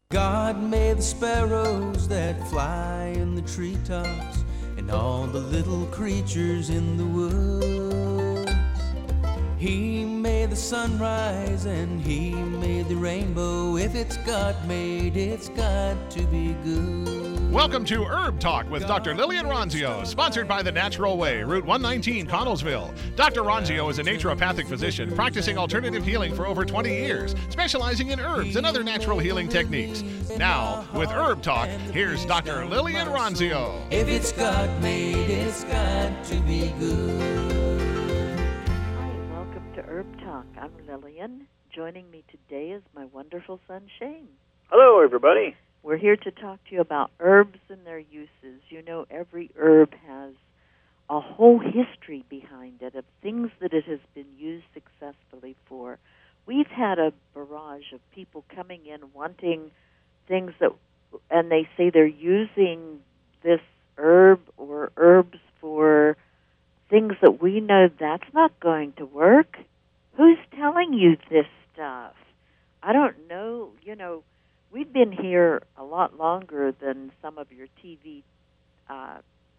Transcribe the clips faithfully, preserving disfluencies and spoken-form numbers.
God made the sparrows that fly in the treetops and all the little creatures in the woods. He made the sunrise and he made the rainbow. If it's God made, it's got to be good. Welcome to Herb Talk with Doctor Lillian Ronzio, sponsored by The Natural Way, Route one nineteen, Connellsville. Doctor Ronzio is a naturopathic physician practicing alternative healing for over twenty years, specializing in herbs and other natural healing techniques. Now, with Herb Talk, here's Doctor Lillian Ronzio. If it's God made, it's got to be good. Hi, welcome to Herb Talk. I'm Lillian. Joining me today is my wonderful son, Shane. Hello, everybody. We're here to talk to you about herbs and their uses. You know, every herb has a whole history behind it of things that it has been used successfully for. We've had a barrage of people coming in wanting things that, and they say they're using this herb or herbs for things that we know that's not going to work. Who's telling you this stuff? I don't know, you know. We've been here a lot longer than some of your T V uh,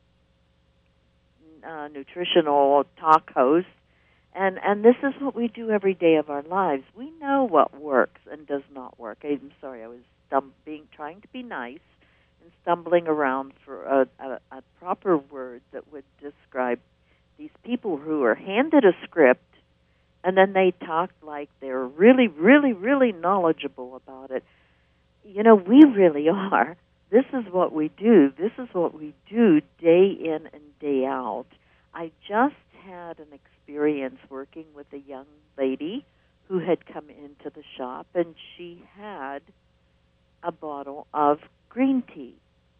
uh, nutritional talk hosts, and, and this is what we do every day of our lives. We know what works and does not work. I'm sorry, I was stum- being trying to be nice and stumbling around for a, a, a proper word that would describe these people who are handed a script, and then they talk like they're really, really, really knowledgeable about it. You know, we really are. This is what we do. This is what we do day in and day out. I just had an experience working with a young lady who had come into the shop, and she had a bottle of green tea.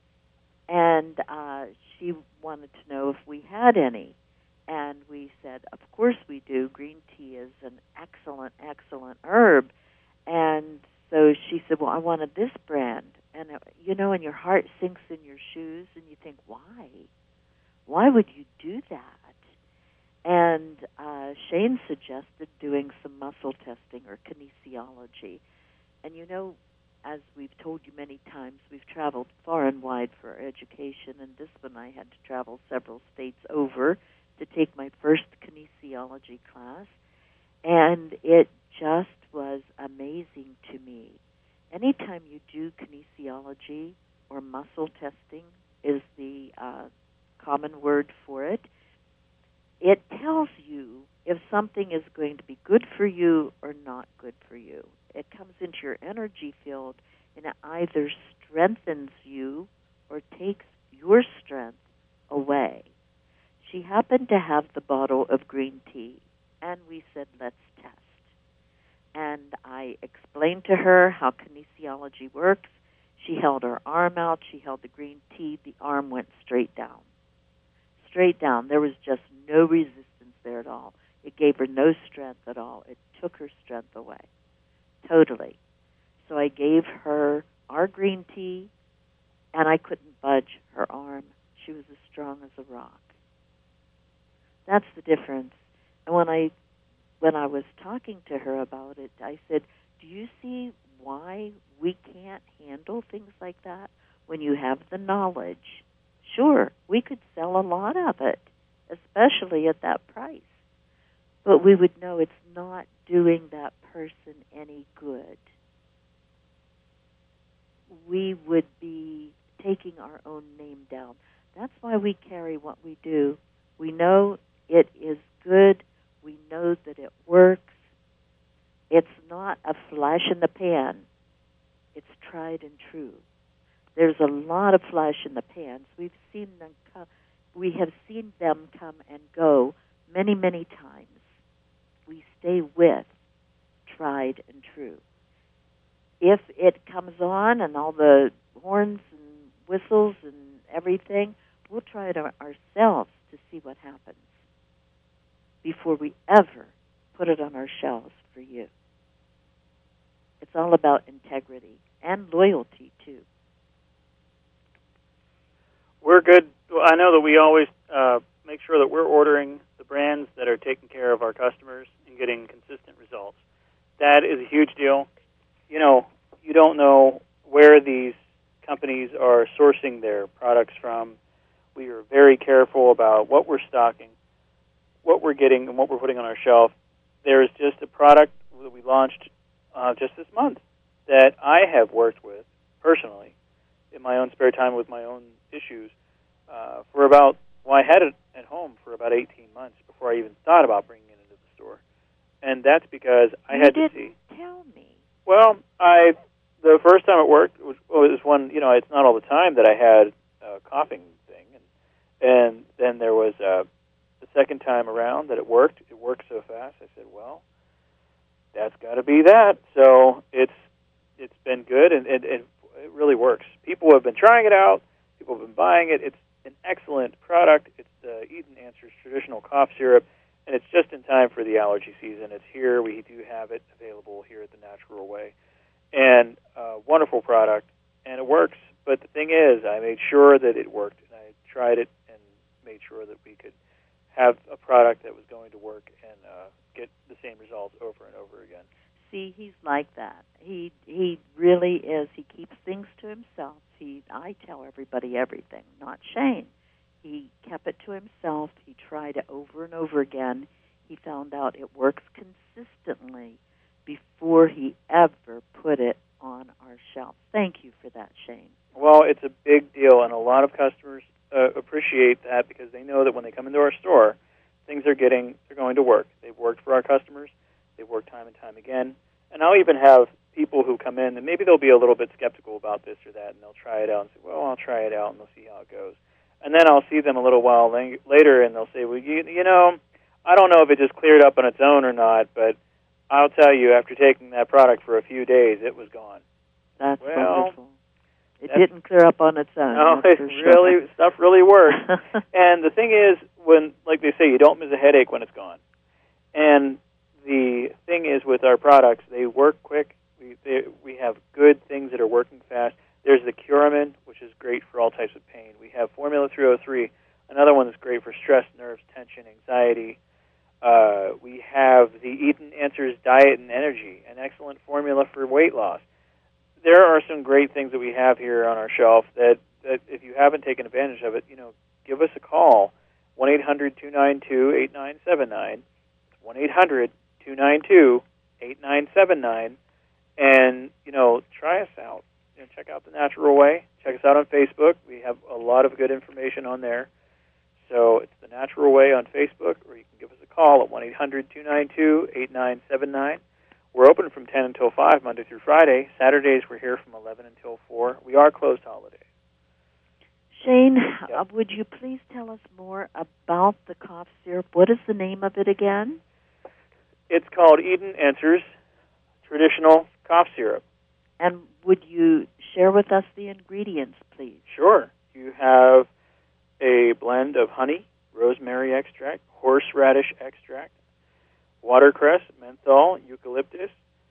And uh, she wanted to know if we had any. And we said, of course we do. Green tea is an excellent, excellent herb. And so she said, well, I wanted this brand. And, uh, you know, and your heart sinks in your shoes, and you think, why? Why would you do that? And uh, Shane suggested doing some muscle testing or kinesiology. And, you know, as we've told you many times, we've traveled far and wide for our education, and this one I had to travel several states over to take my first kinesiology class. And it just was amazing to me. Anytime you do kinesiology, or muscle testing is the uh, common word for it, it tells you if something is going to be good for you or not good for you. It comes into your energy field, and it either strengthens you or takes your strength away. She happened to have the bottle of green tea, and we said, let's test. And I explained to her how kinesiology works. She held her arm out. She held the green tea. The arm went straight down. Straight down. There was just no resistance there at all. It gave her no strength at all. It took her strength away. Totally. So I gave her our green tea, and I couldn't budge her arm. She was as strong as a rock. That's the difference. And when I when I was talking to her about it, I said, do you see why we can't handle things like that when you have the knowledge? Sure, we could sell a lot of it, especially at that price. But we would know it's not doing that person any good. We would be taking our own name down. That's why we carry what we do. We know it is good. We know that it works. It's not a flash in the pan. It's tried and true. There's a lot of flash in the pans. We've seen them come. We have seen them come and go many, many times. We stay with tried and true. If it comes on and all the horns and whistles and everything, we'll try it ourselves to see what happens before we ever put it on our shelves for you. It's all about integrity and loyalty, too. We're good. Well, I know that we always uh, make sure that we're ordering the brands that are taking care of our customers and getting consistent results. That is a huge deal. You know, you don't know where these companies are sourcing their products from. We are very careful about what we're stocking, what we're getting, and what we're putting on our shelf. There's just a product that we launched uh, just this month that I have worked with personally in my own spare time with my own issues uh, for about, well, I had it at home for about eighteen months before I even thought about bringing it into the store. And that's because I you had didn't to see. Tell me. Well, I the first time it worked was, well, it was one, you know, it's not all the time that I had a coughing thing. And, and then there was uh, the second time around that it worked. It worked so fast. I said, well, that's got to be that. So it's it's been good, and it, it, it really works. People have been trying it out. People have been buying it. It's an excellent product. It's the Eden Answers traditional cough syrup, and it's just in time for the allergy season. It's here. We do have it available here at the Natural Way. And uh, wonderful product, and it works. But the thing is, I made sure that it worked, and I tried it and made sure that we could have a product that was going to work and uh, get the same results over and over again. See, he's like that. He he really is. He keeps things to himself. He I tell everybody everything, not Shane. He kept it to himself. He tried it over and over again. He found out it works consistently before he ever put it on our shelf. Thank you for that, Shane. Well, it's a big deal, and a lot of customers uh, appreciate that because they know that when they come into our store, things are getting, they're going to work. They've worked for our customers. They've worked time and time again. And I'll even have people who come in, and maybe they'll be a little bit skeptical about this or that, and they'll try it out and say, well, I'll try it out, and they'll see how it goes. And then I'll see them a little while later, and they'll say, well, you, you know, I don't know if it just cleared up on its own or not, but I'll tell you, after taking that product for a few days, it was gone. That's well, wonderful. It didn't clear up on its own. No, it really, sure. Stuff really works. And the thing is, when, like they say, you don't miss a headache when it's gone. And the thing is with our products, they work quick. We they, we have good things that are working fast. There's the Curamin, which is great for all types of pain. We have Formula three oh three, another one that's great for stress, nerves, tension, anxiety. Uh, we have the Eden Answers Diet and Energy, an excellent formula for weight loss. There are some great things that we have here on our shelf that, that if you haven't taken advantage of it, you know, give us a call, one eight hundred two nine two eight nine seven nine, one eight hundred two nine two eight nine seven nine, and, you know, try us out. You know, check out The Natural Way. Check us out on Facebook. We have a lot of good information on there. So it's The Natural Way on Facebook, or you can give us a call at one eight hundred two nine two eight nine seven nine. We're open from ten until five, Monday through Friday. Saturdays, we're here from eleven until four. We are closed holidays. Shane, Yep. uh, would you please tell us more about the cough syrup? What is the name of it again? It's called Eden Answers Traditional Cough Syrup. And would you share with us the ingredients, please? Sure. You have a blend of honey, rosemary extract, horseradish extract, watercress, menthol, eucalyptus.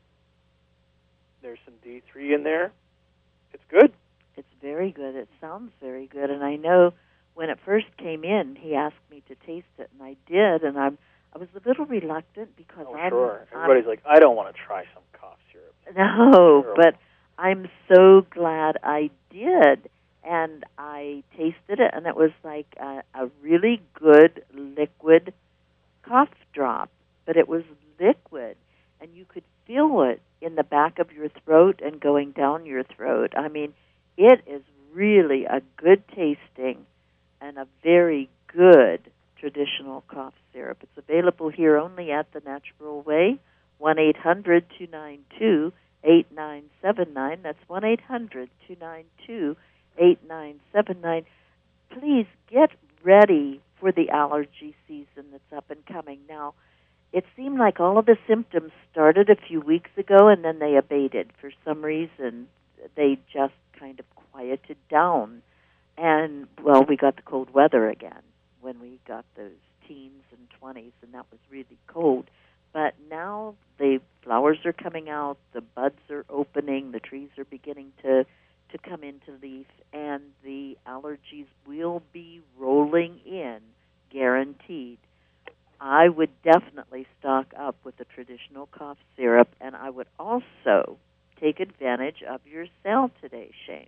There's some D three in there. It's good. It's very good. It sounds very good. And I know when it first came in, he asked me to taste it, and I did. And I'm I was a little reluctant because Oh, I'm sure. I'm, Everybody's like, I don't want to try some cough syrup. No, Terrible. but I'm so glad I did. And I tasted it, and it was like a, a really good liquid cough drop. But it was liquid, and you could feel it in the back of your throat and going down your throat. I mean, it is really a good tasting and a very good traditional cough syrup. It's available here only at The Natural Way, one eight hundred two nine two eight nine seven nine. That's one eight hundred two nine two eight nine seven nine. Please get ready for the allergy season that's up and coming. Now, it seemed like all of the symptoms started a few weeks ago and then they abated. For some reason, they just kind of quieted down. And, well, we got the cold weather again when we got those teens and twenties, and that was really cold. But now the flowers are coming out, the buds are opening, the trees are beginning to, to come into leaf, and the allergies will be rolling in, guaranteed. I would definitely stock up with the traditional cough syrup, and I would also take advantage advantage of your sale today, Shane.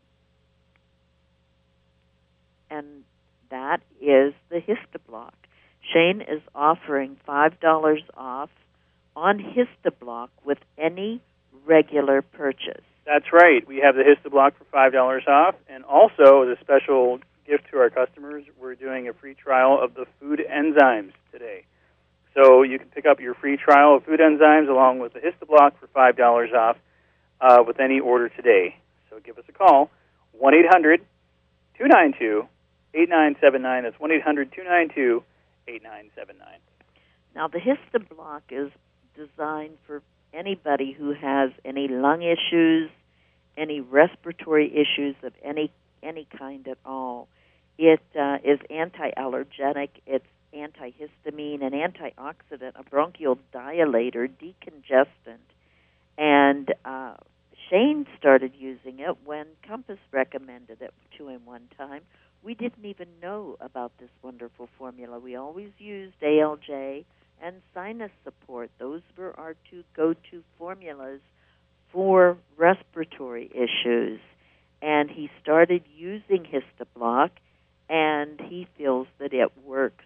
And that is the Histoblock. Shane is offering five dollars off on Histoblock with any regular purchase. That's right. We have the Histoblock for five dollars off, and also as a special gift to our customers, we're doing a free trial of the food enzymes today. So you can pick up your free trial of food enzymes along with the Histoblock for five dollars off uh, with any order today. So give us a call, one eight hundred two nine two eight nine seven nine. That's one eight hundred two nine two eight nine seven nine. Now, the Histoblock is designed for anybody who has any lung issues, any respiratory issues of any any kind at all. It uh, is anti-allergenic, it's antihistamine, an antioxidant, a bronchial dilator, decongestant. And uh, Shane started using it when Compass recommended it to him one time. We didn't even know about this wonderful formula. We always used A L J and sinus support. Those were our two go-to formulas for respiratory issues. And he started using Histoblock, and he feels that it works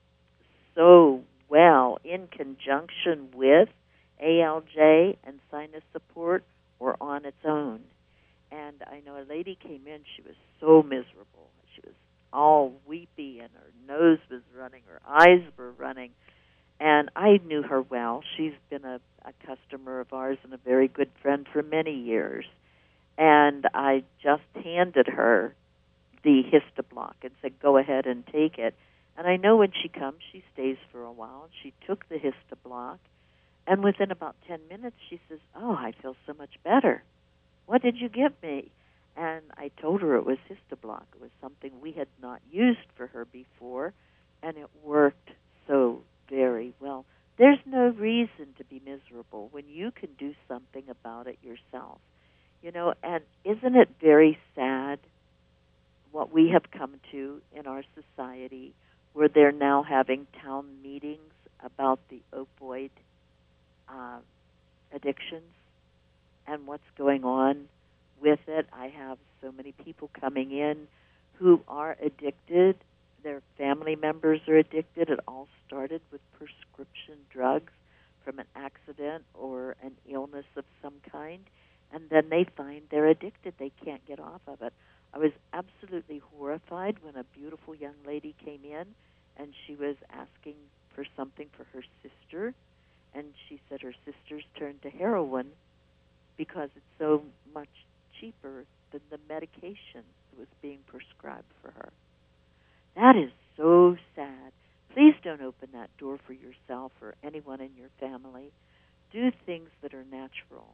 so well in conjunction with A L J and sinus support or on its own. And I know a lady came in, she was so miserable. She was all weepy, and her nose was running, her eyes were running. And I knew her well. She's been a, a customer of ours and a very good friend for many years. And I just handed her the Histoblock and said, go ahead and take it. And I know when she comes, she stays for a while. She took the Histoblock, and within about ten minutes, she says, oh, I feel so much better. What did you give me? And I told her it was Histoblock. It was something we had not used for her before, and it worked so very well. There's no reason to be miserable when you can do something about it yourself. You know, and isn't it very sad what we have come to in our society where they're now having town meetings about the opioid uh, addictions and what's going on with it? I have so many people coming in who are addicted. Their family members are addicted. It all started with prescription drugs from an accident or an illness of some kind, and then they find they're addicted. They can't get off of it. I was absolutely horrified when a beautiful young lady came in, and she was asking for something for her sister, and she said her sister's turned to heroin because it's so much cheaper than the medication that was being prescribed for her. That is so sad. Please don't open that door for yourself or anyone in your family. Do things that are natural.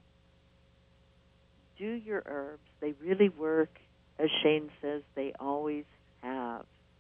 Do your herbs. They really work. As Shane says, they always have.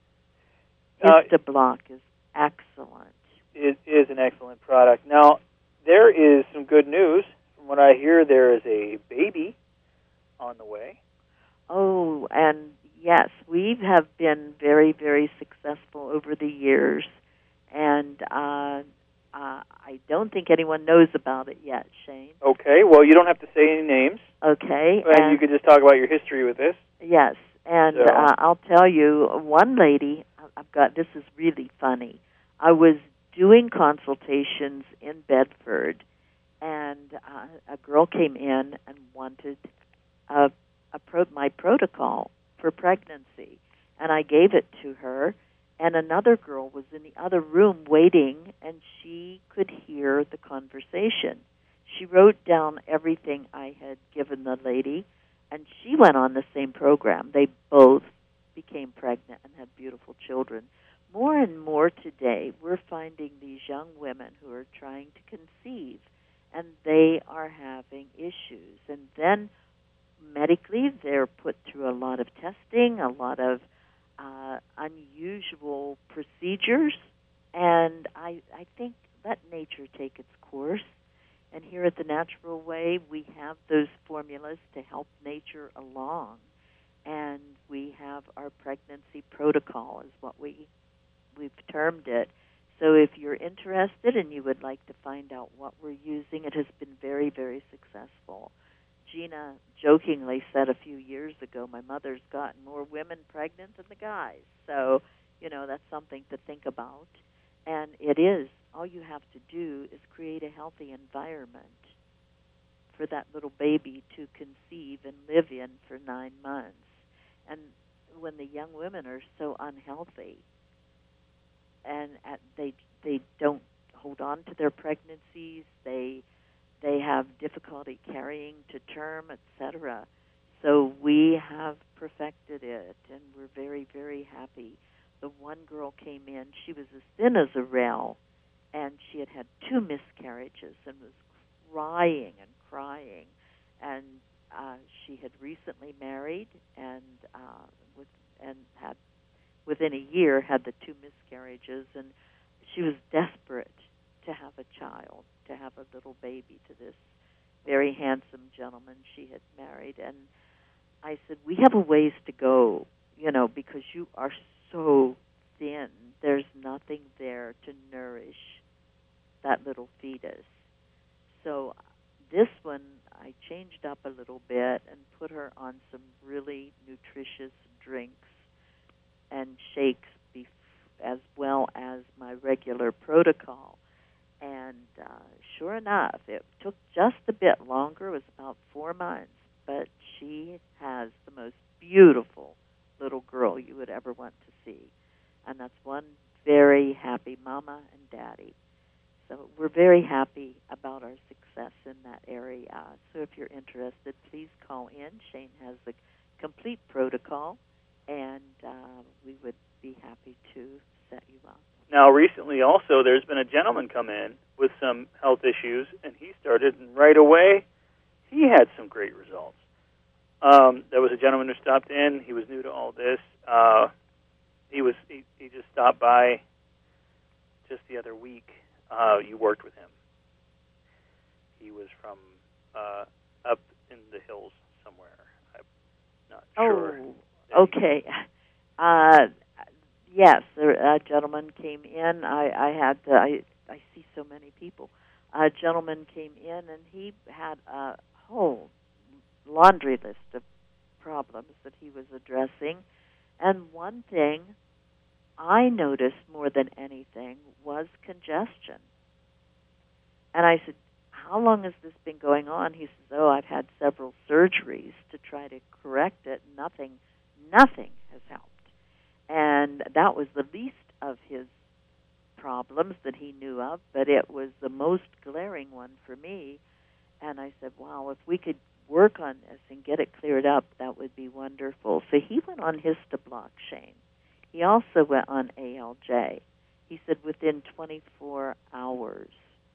Histoblock uh, is excellent. It is an excellent product. Now, there is some good news. From what I hear, there is a baby on the way. Oh, and yes, we have been very, very successful over the years, and uh, uh, I don't think anyone knows about it yet, Shane. Okay, well, you don't have to say any names. Okay. And, and you could just talk about your history with this. Yes, and so. uh, I'll tell you, one lady, I've got, this is really funny. I was doing consultations in Bedford, and uh, a girl came in and wanted a, a pro, my protocol for pregnancy, and I gave it to her, and another girl was in the other room waiting, and she could hear the conversation. She wrote down everything I had given the lady, and she went on the same program. They both became pregnant and had beautiful children. More and more today, we're finding these young women who are trying to conceive, and they are having issues. And then medically, they're put through a lot of testing, a lot of uh, unusual procedures, and I, I think let nature take its course. And here at The Natural Way, we have those formulas to help nature along. And we have our pregnancy protocol is what we, we've termed it. So if you're interested and you would like to find out what we're using, it has been very, very successful. Gina jokingly said a few years ago, my mother's gotten more women pregnant than the guys. So, you know, that's something to think about. And it is. All you have to do is create a healthy environment for that little baby to conceive and live in for nine months. And when the young women are so unhealthy and at, they they don't hold on to their pregnancies, they they have difficulty carrying to term, et cetera. So we have perfected it, and we're very, very happy. The one girl came in, she was as thin as a rail, and she had had two miscarriages and was crying and crying. And uh, she had recently married and uh, with, and had, within a year, had the two miscarriages, and she was desperate to have a child, to have a little baby, to this very handsome gentleman she had married. And I said, we have a ways to go, you know, because you are so thin. There's nothing there to nourish that little fetus. So this one, I changed up a little bit and put her on some really nutritious drinks and shakes bef- as well as my regular protocol. And uh, sure enough, it took just a bit longer. It was about four months. But she has the most beautiful little girl you would ever want to see. And that's one very happy mama and daddy. So we're very happy about our success in that area. So if you're interested, please call in. Shane has the complete protocol, and uh, we would be happy to set you up. Now, recently also, there's been a gentleman come in with some health issues, and he started, and right away, he had some great results. Um, there was a gentleman who stopped in. He was new to all this. Uh, he was he, he just stopped by just the other week. Uh, you worked with him. He was from uh, up in the hills somewhere. I'm not sure. Oh, okay. Uh, yes, a gentleman came in. I, I had to, I I see so many people. A gentleman came in, and he had a whole laundry list of problems that he was addressing. And one thing I noticed more than anything was congestion. And I said, how long has this been going on? He says, oh, I've had several surgeries to try to correct it. Nothing, nothing has helped. And that was the least of his problems that he knew of, but it was the most glaring one for me. And I said, wow, if we could work on this and get it cleared up, that would be wonderful. So he went on Histoblock, Shane. He also went on A L J. He said within twenty-four hours,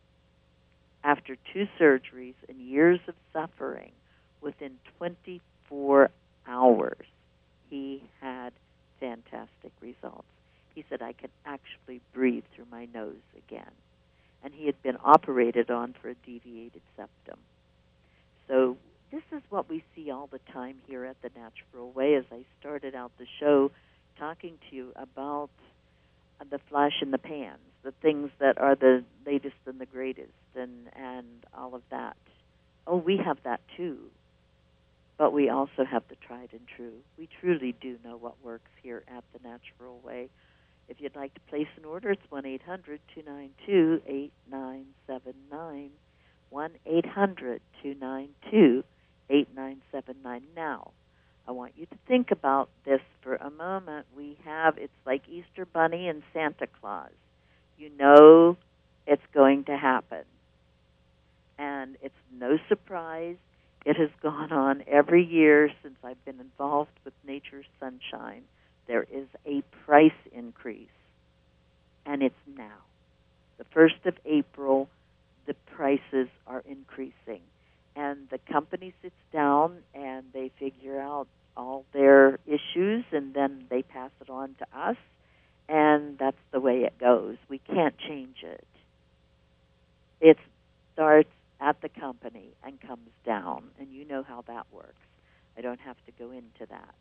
after two surgeries and years of suffering, within twenty-four hours, he had fantastic results. He said, I could actually breathe through my nose again. And he had been operated on for a deviated septum. So this is what we see all the time here at The Natural Way. As I started out the show talking to you about the flash in the pans, the things that are the latest and the greatest, and, and all of that. Oh, we have that too. But we also have the tried and true. We truly do know what works here at The Natural Way. If you'd like to place an order, it's one eight hundred two nine two eight nine seven nine, one eight hundred two nine two eight nine seven nine. Now, I want you to think about this for a moment. We have, it's like Easter Bunny and Santa Claus. You know it's going to happen. And it's no surprise. It has gone on every year since I've been involved with Nature's Sunshine. There is a price increase, and it's now. The first of April, the prices are increasing. And the company sits down and they figure out all their issues, and then they pass it on to us, and that's the way it goes. We can't change it. It starts at the company and comes down, and you know how that works. I don't have to go into that.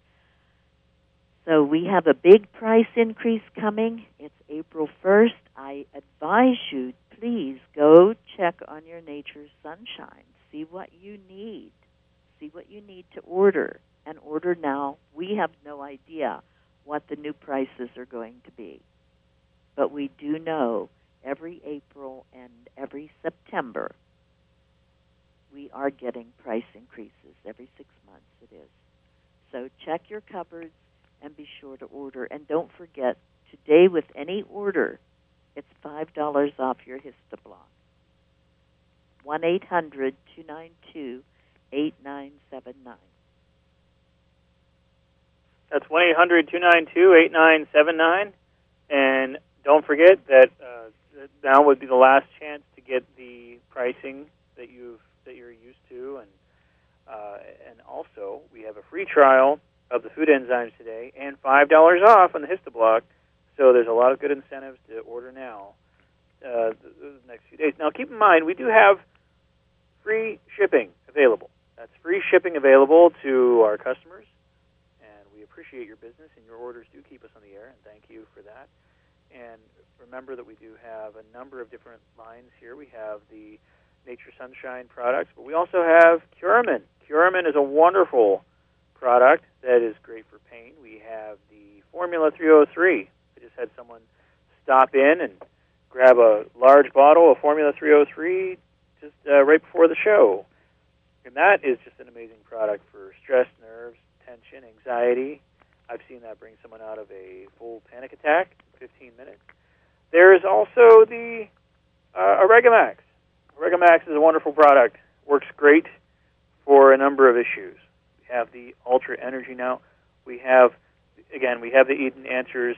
So we have a big price increase coming. It's April first. I advise you, please go check on your Nature's Sunshine. See what you need. see what you need to order, and order now. We have no idea what the new prices are going to be. But we do know every April and every September we are getting price increases. Every six months it is. So check your cupboards and be sure to order. And don't forget, today with any order, it's five dollars off your HistaBlock. one eight hundred two nine two eight nine seven nine. That's one eight hundred two nine two eight nine seven nine. And don't forget that uh, now would be the last chance to get the pricing that you've that you're used to, and uh, and also we have a free trial of the food enzymes today, and five dollars off on the HistaBlock. So there's a lot of good incentives to order now uh, the, the next few days. Now keep in mind we do have free shipping available. That's free shipping available to our customers, and we appreciate your business, and your orders do keep us on the air, and thank you for that. And remember that we do have a number of different lines here. We have the Nature Sunshine products, but we also have Curamin. Curamin is a wonderful product that is great for pain. We have the Formula three oh three. I just had someone stop in and grab a large bottle of Formula three oh three just uh, right before the show. And that is just an amazing product for stress, nerves, tension, anxiety. I've seen that bring someone out of a full panic attack in fifteen minutes. There is also the uh, Oregamax. Oregamax is a wonderful product. Works great for a number of issues. We have the Ultra Energy now. We have, again, we have the Eden Answers,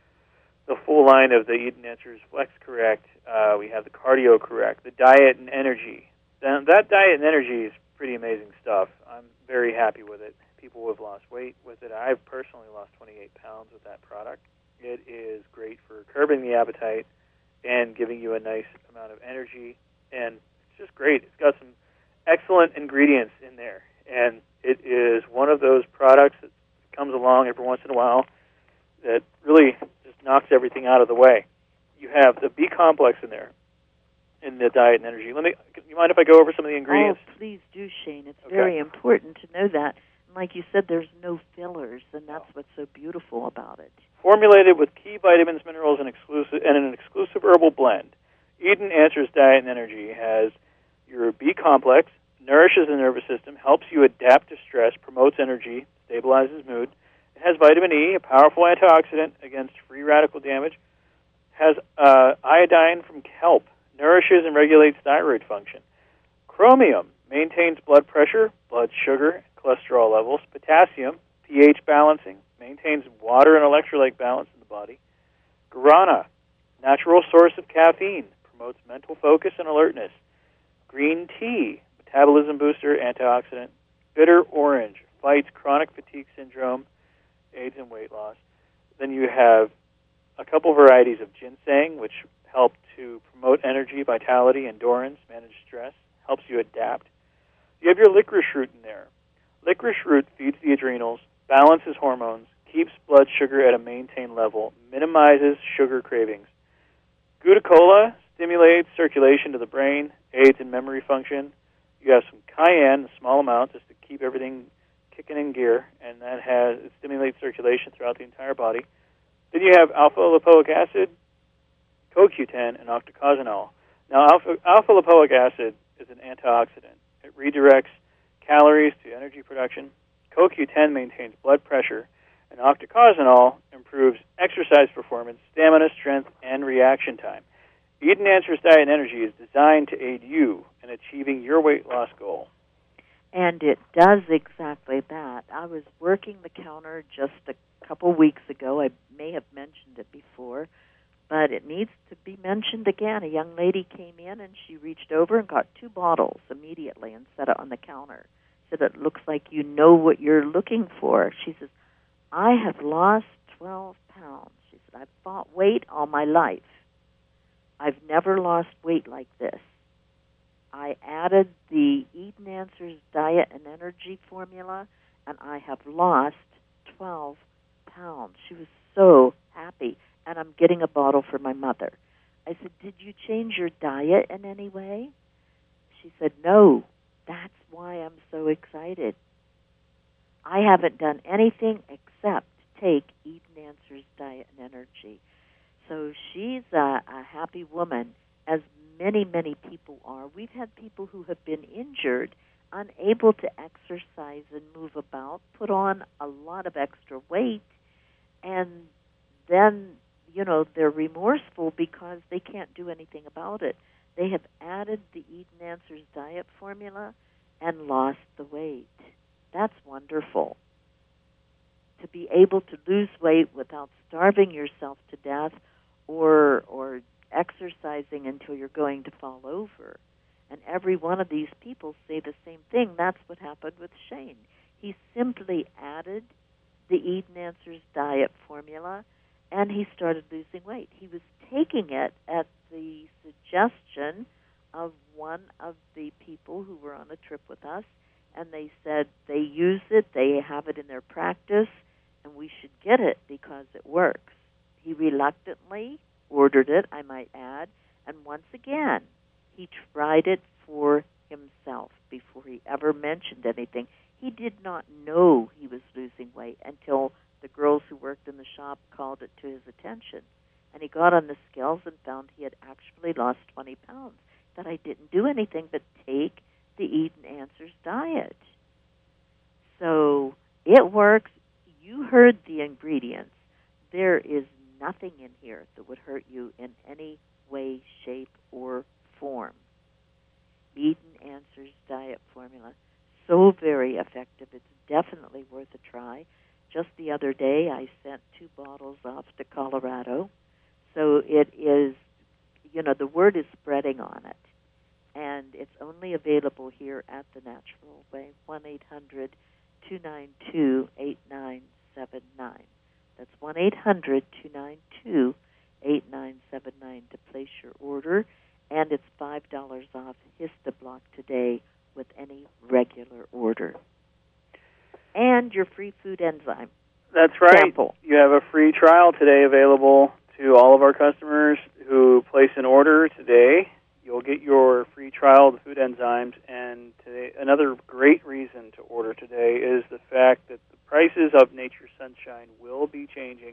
the full line of the Eden Answers Flex Correct. Uh, we have the Cardio Correct, the Diet and Energy. Then that Diet and Energy is pretty amazing stuff. I'm very happy with it. People who have lost weight with it. I've personally lost twenty-eight pounds with that product. It is great for curbing the appetite and giving you a nice amount of energy. And it's just great. It's got some excellent ingredients in there. And it is one of those products that comes along every once in a while that really just knocks everything out of the way. You have the B complex in there in the Diet and Energy. Let me. You mind if I go over some of the ingredients? Oh, please do, Shane. It's Okay. very important to know that. And like you said, there's no fillers, and that's what's so beautiful about it. Formulated with key vitamins, minerals, and exclusive and an exclusive herbal blend, Eden Answers Diet and Energy has your B complex, nourishes the nervous system, helps you adapt to stress, promotes energy, stabilizes mood. It has vitamin E, a powerful antioxidant against free radical damage. Has uh, iodine from kelp, nourishes and regulates thyroid function. Chromium maintains blood pressure, blood sugar, cholesterol levels. Potassium, pH balancing, maintains water and electrolyte balance in the body. Guarana, natural source of caffeine, promotes mental focus and alertness. Green tea, metabolism booster, antioxidant. Bitter orange, fights chronic fatigue syndrome, aids in weight loss. Then you have a couple varieties of ginseng, which help to promote energy, vitality, endurance, manage stress, helps you adapt. You have your licorice root in there. Licorice root feeds the adrenals, balances hormones, keeps blood sugar at a maintained level, minimizes sugar cravings. Glucola stimulates circulation to the brain, aids in memory function. You have some cayenne, a small amount, just to keep everything kicking in gear, and that has it stimulates circulation throughout the entire body. Then you have alpha-lipoic acid, C O Q ten, and octocosonol. Now, alpha, alpha-lipoic acid is an antioxidant. It redirects calories to energy production. C O Q ten maintains blood pressure, and octocosonol improves exercise performance, stamina, strength, and reaction time. Eden Answers Diet and Energy is designed to aid you in achieving your weight loss goal. And it does exactly that. I was working the counter just a couple weeks ago. I may have mentioned it before, but it needs to be mentioned again. A young lady came in, and she reached over and got two bottles immediately and set it on the counter. Said, it looks like you know what you're looking for. She says, I have lost twelve pounds. She said, I've fought weight all my life. I've never lost weight like this. I added the Eden Answers Diet and Energy formula, and I have lost twelve pounds. She was so happy, and I'm getting a bottle for my mother. I said, did you change your diet in any way? She said, no, That's why I'm so excited. I haven't done anything except take Eden Answers Diet and Energy. So she's a, a happy woman, as many, many people are. We've had people who have been injured, unable to exercise and move about, put on a lot of extra weight, and then, you know, they're remorseful because they can't do anything about it. They have added the Eden Answers diet formula and lost the weight. That's wonderful. To be able to lose weight without starving yourself to death or or exercising until you're going to fall over. And every one of these people say the same thing. That's what happened with Shane. He simply added the Eden Answers diet formula, and he started losing weight. He was taking it at the suggestion of one of the people who were on a trip with us, and they said they use it, they have it in their practice, and we should get it because it works. He reluctantly ordered it, I might add, and once again, he tried it for himself before he ever mentioned anything. He did not know he was losing weight until the girls who worked in the shop called it to his attention. And he got on the scales and found he had actually lost twenty pounds, that I didn't do anything but take the Eden Answers diet. So it works. You heard the ingredients. There is nothing in here that would hurt you in any way, shape, or form. Eden Answers diet formula, so very effective. It's definitely worth a try. Just the other day, I sent two bottles off to Colorado. So it is, you know, the word is spreading on it. And it's only available here at the Natural Way, one eight hundred two nine two eight nine seven nine. That's one eight hundred two nine two eight nine seven nine to place your order. And it's five dollars off Histoblock today with any regular order. And your free food enzyme. That's right. Sample. You have a free trial today available to all of our customers who place an order today. You'll get your free trial of the food enzymes. And today, another great reason to order today is the fact that the prices of Nature's Sunshine will be changing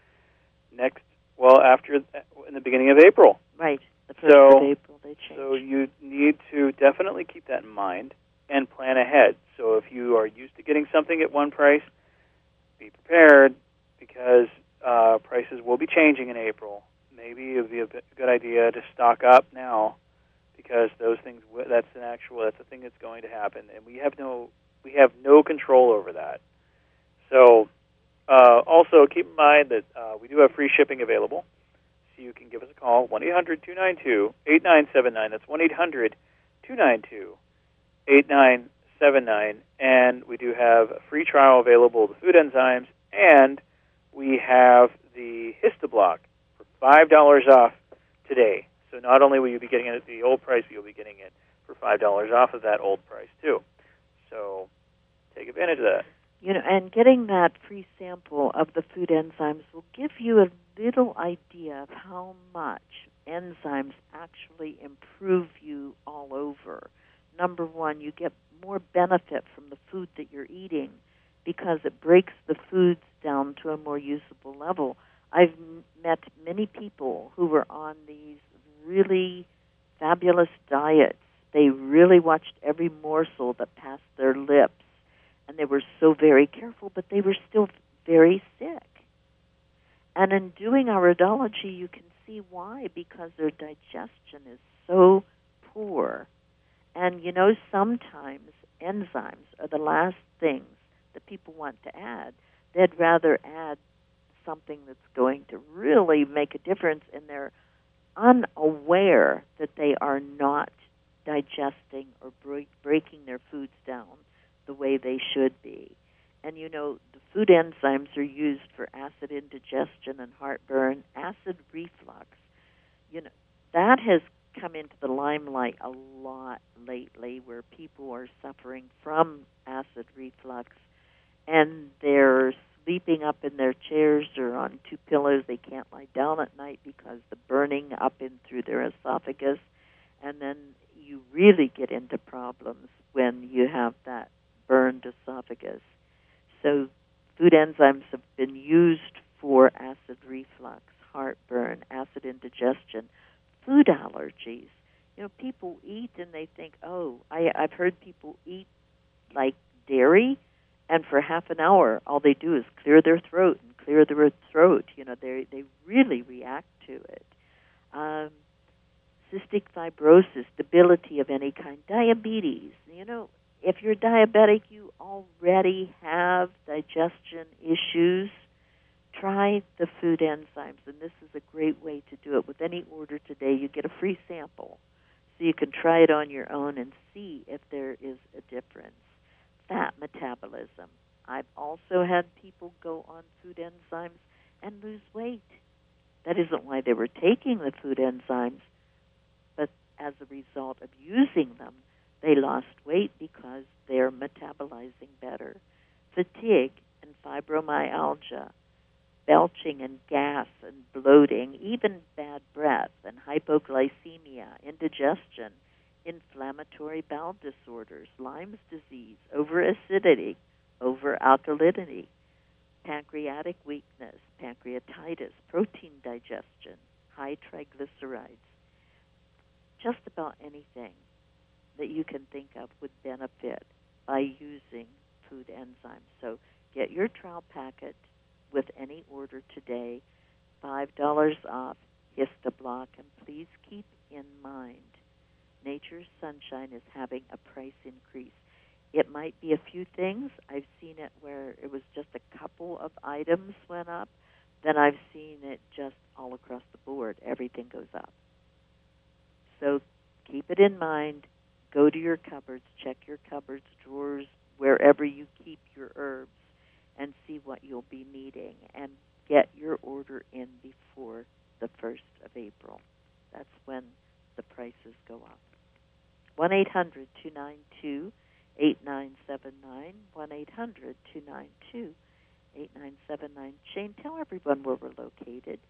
next, well, after, in the beginning of April. Right. The first so, of April, they change. So you need to definitely keep that in mind and plan ahead. So if you are used to getting something at one price, be prepared because uh, prices will be changing in April. Maybe it would be a good idea to stock up now because those things, that's an actual, that's a thing that's going to happen, and we have no, we have no control over that. So uh, also keep in mind that uh, we do have free shipping available. So you can give us a call, one eight hundred two nine two eight nine seven nine. That's one eight hundred two nine two eight nine seven nine. And we do have a free trial available of the food enzymes, and we have the Histoblock for five dollars off today. So not only will you be getting it at the old price, but you'll be getting it for five dollars off of that old price, too. So take advantage of that. You know, and getting that free sample of the food enzymes will give you a little idea of how much enzymes actually improve you all over. Number one, you get more benefit from the food that you're eating because it breaks the foods down to a more usable level. I've met many people who were on these really fabulous diets. They really watched every morsel that passed their lips, and they were so very careful, but they were still very sick. And in doing iridology, you can see why, because their digestion is so poor. And, you know, sometimes enzymes are the last things that people want to add. They'd rather add something that's going to really make a difference, and they're unaware that they are not digesting or break, breaking their foods down the way they should be. And, you know, the food enzymes are used for acid indigestion and heartburn, acid reflux. You know, that has come into the limelight a lot lately, where people are suffering from acid reflux, and they're sleeping up in their chairs or on two pillows. They can't lie down at night because the burning up in through their esophagus, and then you really get into problems when you have that burned esophagus. So food enzymes have been used for acid reflux, heartburn, acid indigestion, food allergies. You know, people eat and they think, oh, I, I've heard people eat like dairy, and for half an hour, all they do is clear their throat and clear their throat. You know, they they really react to it. Um, cystic fibrosis, debility of any kind, diabetes. You know, if you're diabetic, you already have digestion issues. Try the food enzymes, and this is a great way to do it. With any order today, you get a free sample, so you can try it on your own and see if there is a difference. Fat metabolism. I've also had people go on food enzymes and lose weight. That isn't why they were taking the food enzymes, but as a result of using them, they lost weight because they're metabolizing better. Fatigue and fibromyalgia, belching and gas and bloating, even bad breath and hypoglycemia, indigestion, inflammatory bowel disorders, Lyme's disease, overacidity, overalkalinity, pancreatic weakness, pancreatitis, protein digestion, high triglycerides. Just about anything that you can think of would benefit by using food enzymes. So get your trial packet with any order today, five dollars off Histoblock, and please keep in mind, Nature's Sunshine is having a price increase. It might be a few things. I've seen it where it was just a couple of items went up. Then I've seen it just all across the board. Everything goes up. So keep it in mind. Go to your cupboards, check your cupboards, drawers, wherever you keep your herbs, and see what you'll be needing. And get your order in before the first of April. That's when the prices go up. one eight hundred two nine two eight nine seven nine, one eight hundred two nine two eight nine seven nine. Shane, tell everyone where we're located.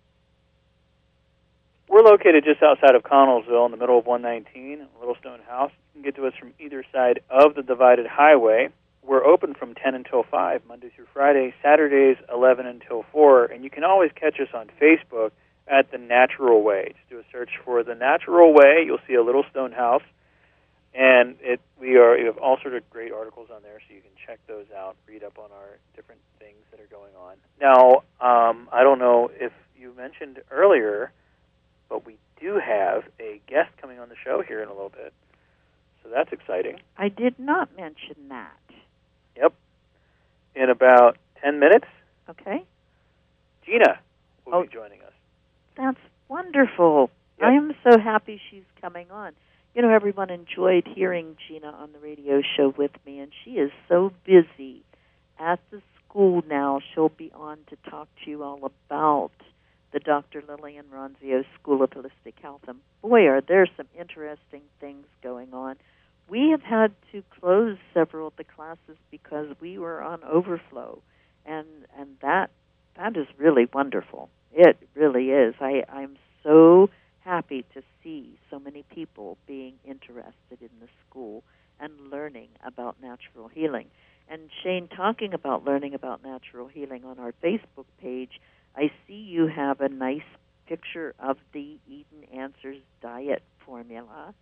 We're located just outside of Connellsville in the middle of one nineteen, Little Stone House. You can get to us from either side of the divided highway. We're open from ten until five, Monday through Friday, Saturdays eleven until four, and you can always catch us on Facebook at The Natural Way. Just do a search for The Natural Way. You'll see a Little Stone House, and it we are we have all sorts of great articles on there, so you can check those out, read up on our different things that are going on. Now, um, I don't know if you mentioned earlier, but we do have a guest coming on the show here in a little bit, so that's exciting. I did not mention that. Yep. In about ten minutes, Okay. Gina will Oh. be joining us. That's wonderful. Yep. I am so happy she's coming on. You know, everyone enjoyed hearing Gina on the radio show with me, and she is so busy at the school now. She'll be on to talk to you all about the Doctor Lillian Ronzio School of Holistic Health. And boy, are there some interesting things going on. We have had to close several of the classes because we were on overflow, and and that that is really wonderful. It really is. I, I'm so happy to see so many people being interested in the school and learning about natural healing. And Shane, talking about learning about natural healing on our Facebook page, I see you have a nice picture of the Eden Answers diet formula.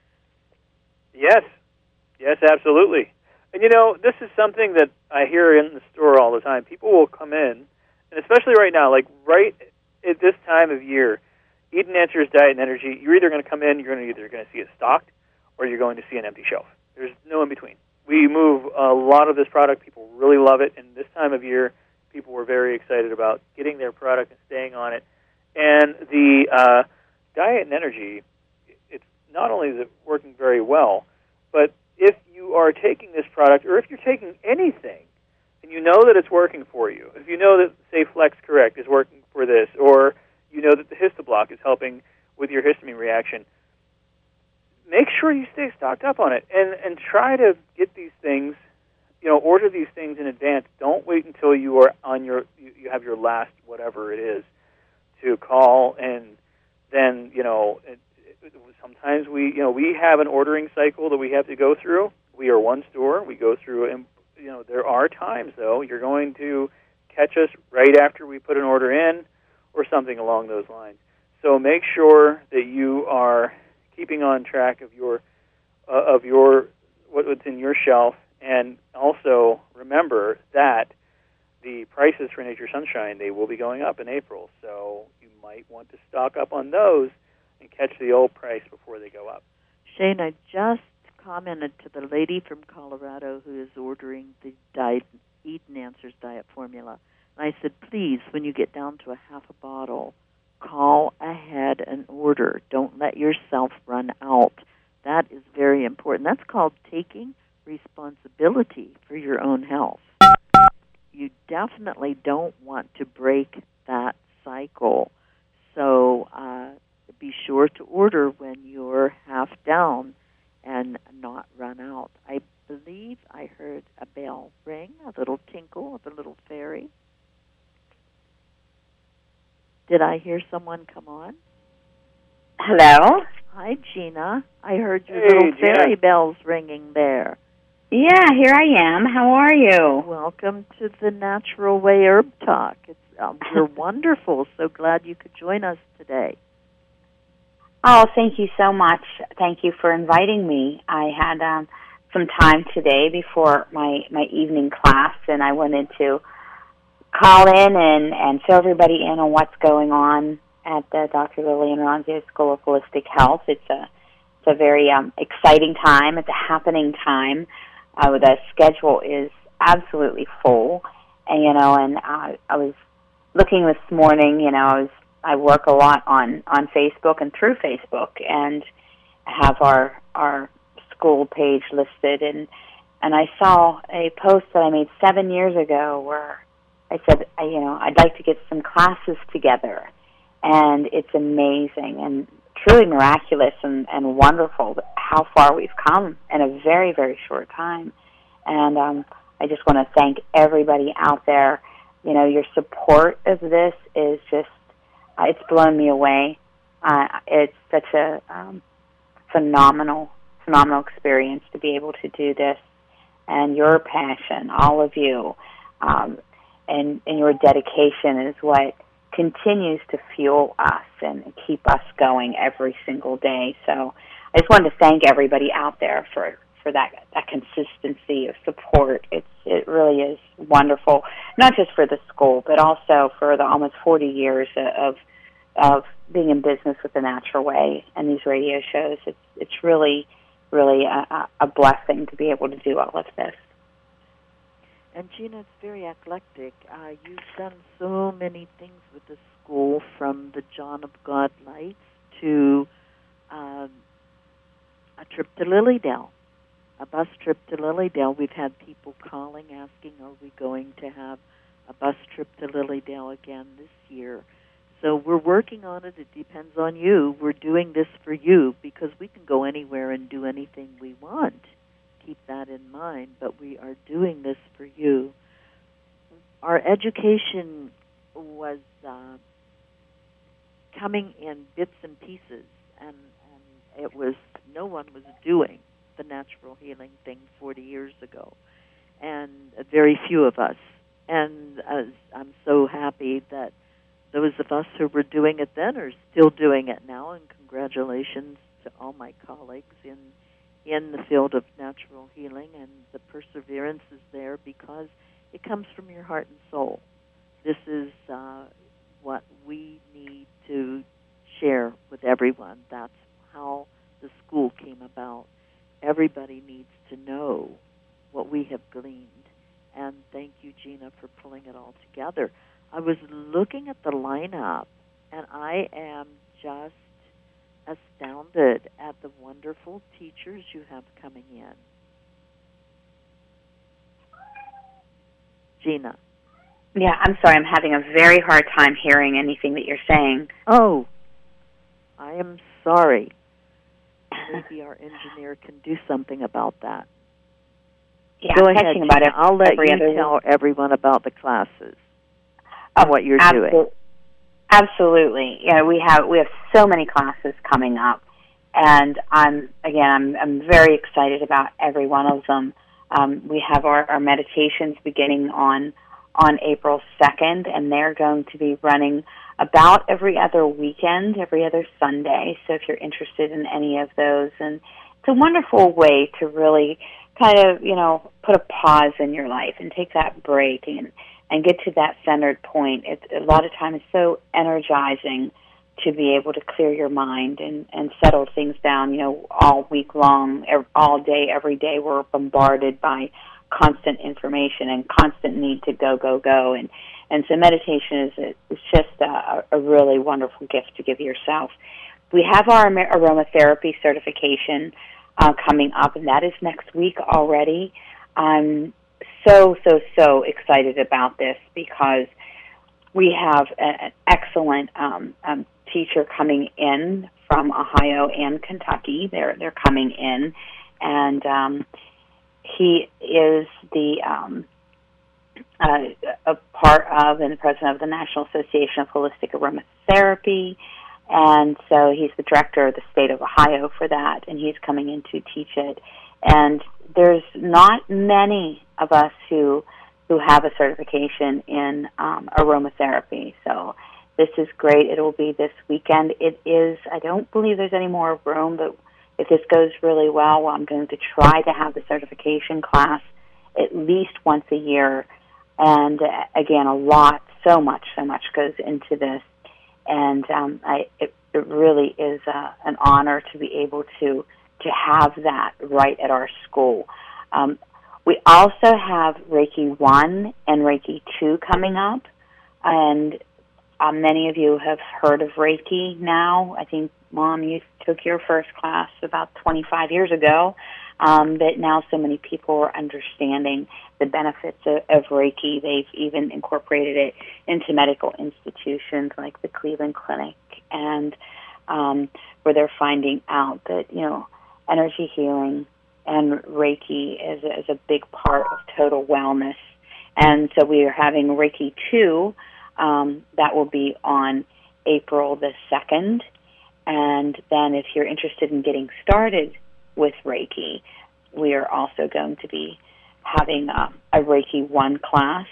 Yes. Yes, absolutely. And, you know, this is something that I hear in the store all the time. People will come in, and especially right now, like right at this time of year, Eden Answers Diet and Energy, you're either going to come in, you're going to either going to see it stocked, or you're going to see an empty shelf. There's no in between. We move a lot of this product. People really love it. And this time of year, people were very excited about getting their product and staying on it. And the uh, Diet and Energy, it's not only is it working very well, but if you are taking this product, or if you're taking anything, and you know that it's working for you, if you know that, say, Flex Correct is working for this, or you know that the Histoblock is helping with your histamine reaction, make sure you stay stocked up on it, and, and try to get these things, you know, order these things in advance. Don't wait until you are on your, you, you have your last whatever it is to call, and then, you know, it, it, sometimes we, you know, we have have an ordering cycle that we have to go through. We are one store. We go through, and you know, there are times though you're going to catch us right after we put an order in, or something along those lines. So make sure that you are keeping on track of your uh, of your what's in your shelf, and also remember that the prices for Nature Sunshine, they will be going up in April. So you might want to stock up on those and catch the old price before they go up. Shane, I just commented to the lady from Colorado who is ordering the diet, Eden Answers diet formula. And I said, please, when you get down to a half a bottle, call ahead and order. Don't let yourself run out. That is very important. That's called taking responsibility for your own health. You definitely don't want to break that cycle. So uh, be sure to order when you're half down and not run out. I believe I heard a bell ring, a little tinkle of a little fairy. Did I hear someone come on? Hello? Hi, Gina. I heard your Hey, little fairy Gina. bells ringing there. Yeah, here I am. How are you? Welcome to the Natural Way Herb Talk. It's, um, you're wonderful. So glad you could join us today. Oh, thank you so much. Thank you for inviting me. I had um, some time today before my, my evening class, and I wanted to call in and, and fill everybody in on what's going on at the Doctor Lillian Ronzio School of Holistic Health. It's a, it's a very um, exciting time. It's a happening time. Uh, the schedule is absolutely full, and you know, and I, I was looking this morning. You know, I was I work a lot on, on Facebook and through Facebook, and have our our school page listed, and and I saw a post that I made seven years ago where I said, I, you know, I'd like to get some classes together, and it's amazing and truly miraculous and, and wonderful how far we've come in a very, very short time. And um, I just want to thank everybody out there. You know, your support of this is just, uh, it's blown me away. Uh, it's such a um, phenomenal, phenomenal experience to be able to do this. And your passion, all of you, um, and, and your dedication is what continues to fuel us and keep us going every single day. So I just wanted to thank everybody out there for, for that, that consistency of support. It's, it really is wonderful, not just for the school, but also for the almost forty years of of being in business with the Natural Way and these radio shows. It's, it's really, really a, a blessing to be able to do all of this. And Gina, it's very eclectic. Uh, you've done so many things with the school, from the John of God Lights to um, a trip to Lilydale, a bus trip to Lilydale. We've had people calling, asking, are we going to have a bus trip to Lilydale again this year? So we're working on it. It depends on you. We're doing this for you because we can go anywhere and do anything we want. Keep that in mind, but we are doing this for you. Our education was uh, coming in bits and pieces, and, and it was no one was doing the natural healing thing forty years ago, and very few of us. And uh, I'm so happy that those of us who were doing it then are still doing it now, and congratulations to all my colleagues in in the field of natural healing, and the perseverance is there because it comes from your heart and soul. This is uh, what we need to share with everyone. That's how the school came about. Everybody needs to know what we have gleaned, and thank you, Gina, for pulling it all together. I was looking at the lineup, and I am just astounded at the wonderful teachers you have coming in. Gina. Yeah, I'm sorry. I'm having a very hard time hearing anything that you're saying. Oh, I am sorry. Maybe our engineer can do something about that. Yeah, Go I'm ahead, about Gina. it I'll let every you other tell week. everyone about the classes and Oh, what you're absolutely. doing. Absolutely. Yeah, we have we have so many classes coming up, and I'm again, I'm I'm very excited about every one of them. Um, we have our, our meditations beginning on on April second, and they're going to be running about every other weekend, every other Sunday. So if you're interested in any of those, and it's a wonderful way to really kind of, you know, put a pause in your life and take that break and, and get to that centered point. It's, a lot of times it's so energizing to be able to clear your mind and, and settle things down. You know, all week long, all day, every day, we're bombarded by constant information and constant need to go, go, go. And, and so meditation is it's just a, a really wonderful gift to give yourself. We have our aromatherapy certification uh, coming up, and that is next week already. I'm so, so, so excited about this because we have a, an excellent um, um, teacher coming in from Ohio and Kentucky. They're they're coming in, and um, he is the um, uh, a part of and the president of the National Association of Holistic Aromatherapy, and so he's the director of the state of Ohio for that, and he's coming in to teach it. And there's not many of us who who have a certification in um, aromatherapy, so this is great. It will be this weekend. It is, I don't believe there's any more room, but if this goes really well, well I'm going to try to have the certification class at least once a year. And uh, again, a lot, so much, so much goes into this. And um, I, it, it really is uh, an honor to be able to, to have that right at our school. Um, we also have Reiki one and Reiki two coming up. And Um, many of you have heard of Reiki now. I think, Mom, you took your first class about twenty-five years ago, um, but now so many people are understanding the benefits of, of Reiki. They've even incorporated it into medical institutions like the Cleveland Clinic, and um, where they're finding out that, you know, energy healing and Reiki is a, is a big part of total wellness. And so we are having Reiki two. Um, that will be on April the second. And then if you're interested in getting started with Reiki, we are also going to be having uh, a Reiki one class,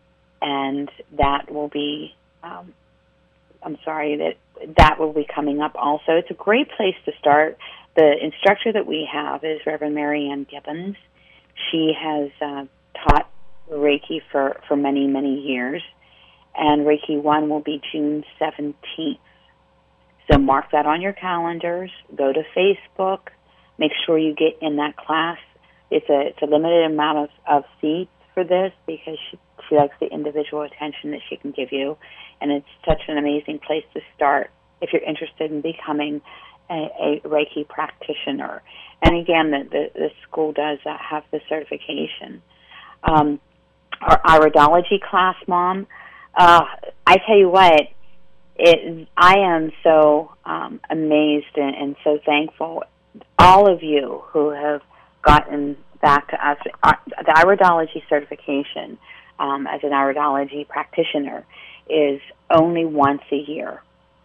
and that will be, um, I'm sorry, that that will be coming up also. It's a great place to start. The instructor that we have is Reverend Marianne Gibbons. She has uh, taught Reiki for, for many, many years. And Reiki one will be June seventeenth. So mark that on your calendars. Go to Facebook. Make sure you get in that class. It's a it's a limited amount of, of seats for this because she, she likes the individual attention that she can give you. And it's such an amazing place to start if you're interested in becoming a, a Reiki practitioner. And again, the, the, the school does uh, have the certification. Um, our iridology class, Mom, Uh, I tell you what, it, I am so um, amazed and, and so thankful. All of you who have gotten back to us, uh, the iridology certification um, as an iridology practitioner is only once a year.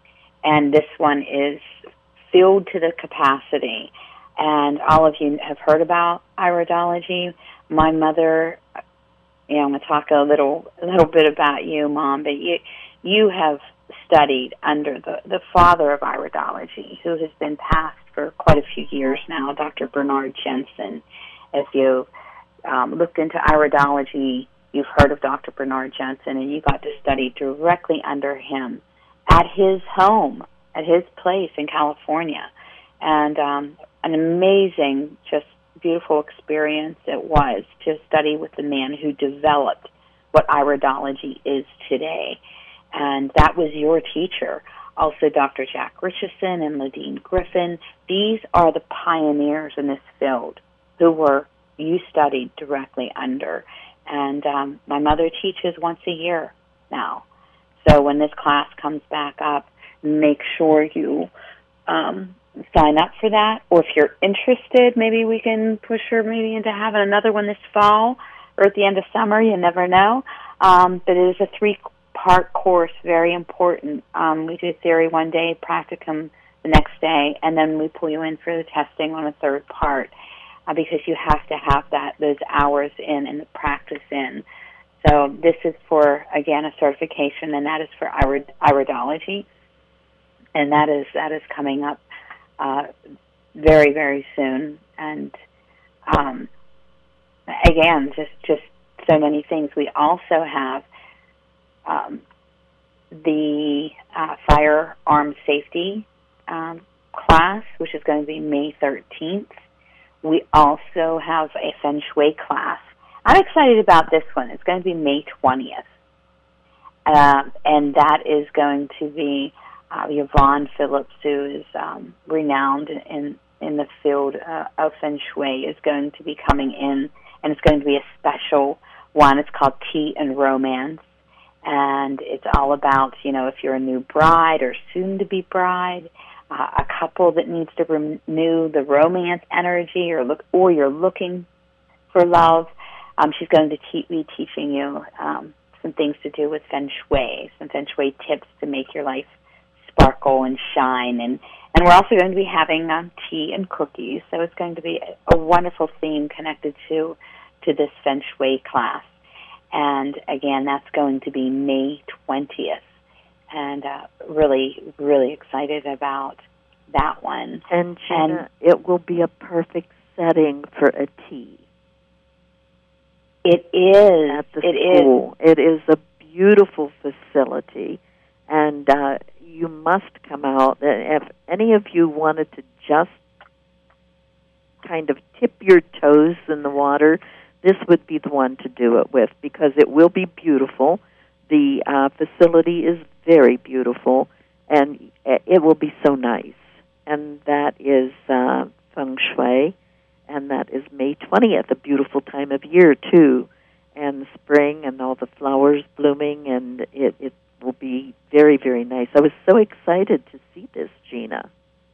And this one is filled to the capacity. And all of you have heard about iridology. My mother... Yeah, I'm going to talk a little, a little bit about you, Mom. But you, you have studied under the, the father of iridology, who has been passed for quite a few years now, Doctor Bernard Jensen. If you um, looked into iridology, you've heard of Doctor Bernard Jensen, and you got to study directly under him at his home, at his place in California, and um, an amazing, just beautiful experience it was to study with the man who developed what iridology is today. And that was your teacher. Also Doctor Jack Richardson and Ladine Griffin. These are the pioneers in this field who were, you studied directly under. And um, my mother teaches once a year now. So when this class comes back up, make sure you um, sign up for that. Or if you're interested, maybe we can push her maybe into having another one this fall or at the end of summer. You never know. Um, but it is a three-part course, very important. Um, we do theory one day, practicum the next day, and then we pull you in for the testing on a third part uh, because you have to have that those hours in and the practice in. So this is for, again, a certification, and that is for irid- iridology, and that is that is coming up uh, very, very soon. And um, again, just, just so many things. We also have um, the uh, firearm safety um, class, which is going to be May thirteenth. We also have a Feng Shui class. I'm excited about this one. It's going to be May twentieth. Uh, and that is going to be uh, Yvonne Phillips, who is um, renowned in, in the field uh, of Feng Shui, is going to be coming in, and it's going to be a special one. It's called Tea and Romance. And it's all about, you know, if you're a new bride or soon-to-be bride, uh, a couple that needs to renew the romance energy, or look, or you're looking for love. Um, she's going to te- be teaching you um, some things to do with Feng Shui, some Feng Shui tips to make your life sparkle and shine. And, and we're also going to be having um, tea and cookies. So it's going to be a, a wonderful theme connected to, to this Feng Shui class. And, again, that's going to be May twentieth. And uh, really, really excited about that one. And, Gina, and it will be a perfect setting for a tea. It is. At the it school. Is. It is a beautiful facility. And uh, you must come out. If any of you wanted to just kind of tip your toes in the water, this would be the one to do it with, because it will be beautiful. The uh, facility is very beautiful, and it will be so nice. And that is uh, Feng Shui, and that is May twentieth, a beautiful time of year, too, and spring and all the flowers blooming, and it, it will be very, very nice. I was so excited to see this, Gina.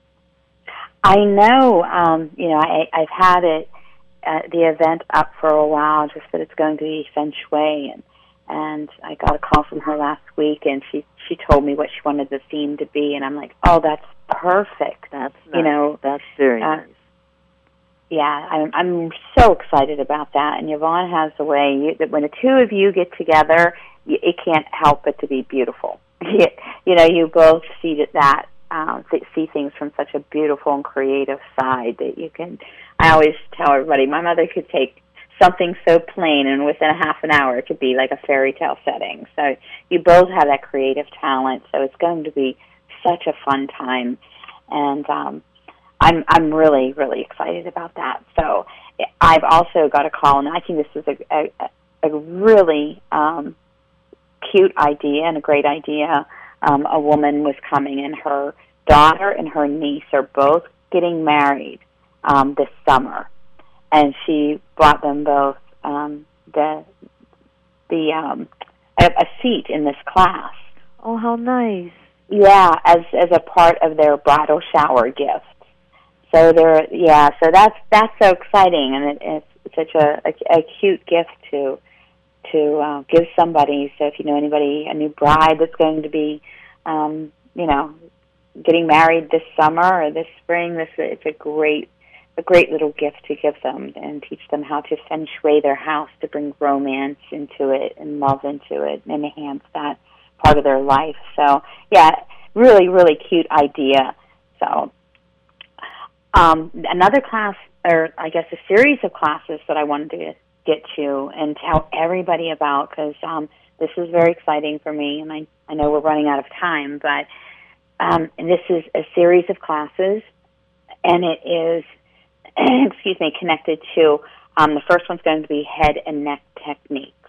I know. Um, you know, I, I've had it. Uh, the event up for a while, just that it's going to be Feng Shui, and and I got a call from her last week, and she she told me what she wanted the theme to be, and I'm like, oh, that's perfect. That's nice. You know, that's very uh, nice. Yeah, I'm I'm so excited about that, and Yvonne has a way you, that when the two of you get together, you, it can't help but to be beautiful. you, you know, you both see that. that Um, see things from such a beautiful and creative side that you can. I always tell everybody, my mother could take something so plain, and within a half an hour it could be like a fairy tale setting. So you both have that creative talent, so it's going to be such a fun time, and um, I'm I'm really really excited about that. So I've also got a call, and I think this is a a, a really um, cute idea and a great idea. Um, a woman was coming, and her daughter and her niece are both getting married um, this summer, and she brought them both um, the the um, a, a seat in this class. Oh, how nice! Yeah, as as a part of their bridal shower gift. So they're yeah, so that's that's so exciting, and it, it's such a, a, a cute gift to. to uh, give somebody. So if you know anybody, a new bride that's going to be, um, you know, getting married this summer or this spring, this it's a great, a great little gift to give them and teach them how to Feng Shui their house to bring romance into it and love into it and enhance that part of their life. So yeah, really, really cute idea. So um, another class, or I guess a series of classes that I wanted to get to and tell everybody about, because um, this is very exciting for me, and I, I know we're running out of time, but um, this is a series of classes, and it is, excuse me, connected to, um, the first one's going to be head and neck techniques.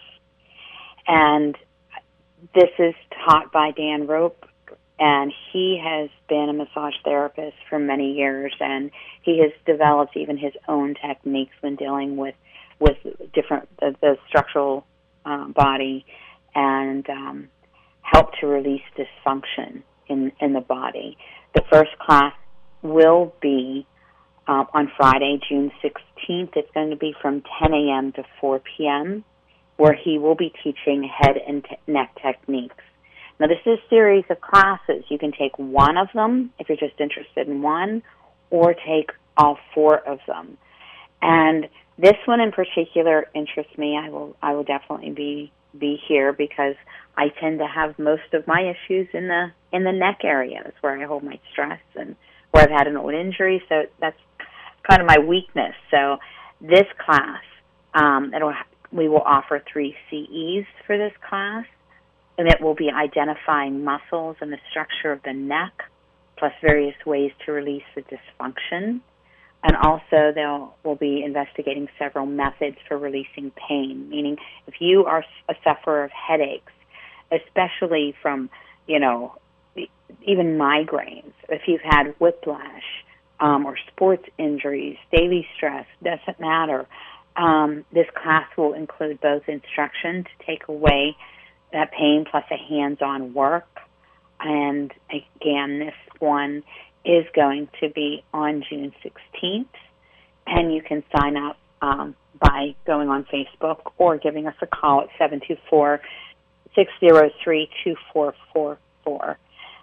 And this is taught by Dan Rope, and he has been a massage therapist for many years, and he has developed even his own techniques when dealing with with different the, the structural uh, body, and um, help to release dysfunction in in the body. The first class will be uh, on Friday, June sixteenth. It's going to be from ten a.m. to four p.m., where he will be teaching head and te- neck techniques. Now, this is a series of classes. You can take one of them if you're just interested in one, or take all four of them. And this one in particular interests me. I will I will definitely be be here because I tend to have most of my issues in the in the neck area. That's where I hold my stress and where I've had an old injury. So that's kind of my weakness. So this class, um, it'll we will offer three C Es for this class, and it will be identifying muscles and the structure of the neck, plus various ways to release the dysfunction. And also, they'll will be investigating several methods for releasing pain, meaning if you are a sufferer of headaches, especially from, you know, even migraines, if you've had whiplash um, or sports injuries, daily stress, doesn't matter. Um, this class will include both instruction to take away that pain plus a hands-on work. And again, this one is going to be on June sixteenth, and you can sign up um, by going on Facebook or giving us a call at seven two four, six zero three, two four four four.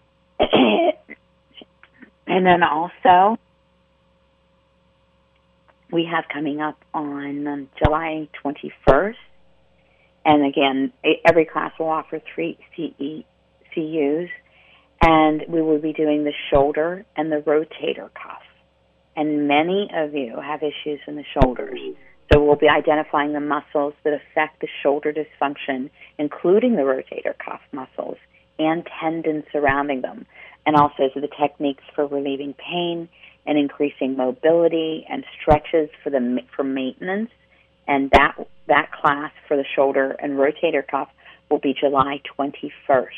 And then also, we have coming up on um, July twenty-first, and again, every class will offer three C E, C Us, and we will be doing the shoulder and the rotator cuff. And many of you have issues in the shoulders. So we'll be identifying the muscles that affect the shoulder dysfunction, including the rotator cuff muscles and tendons surrounding them, and also the techniques for relieving pain and increasing mobility and stretches for the for maintenance. And that that class for the shoulder and rotator cuff will be July twenty-first.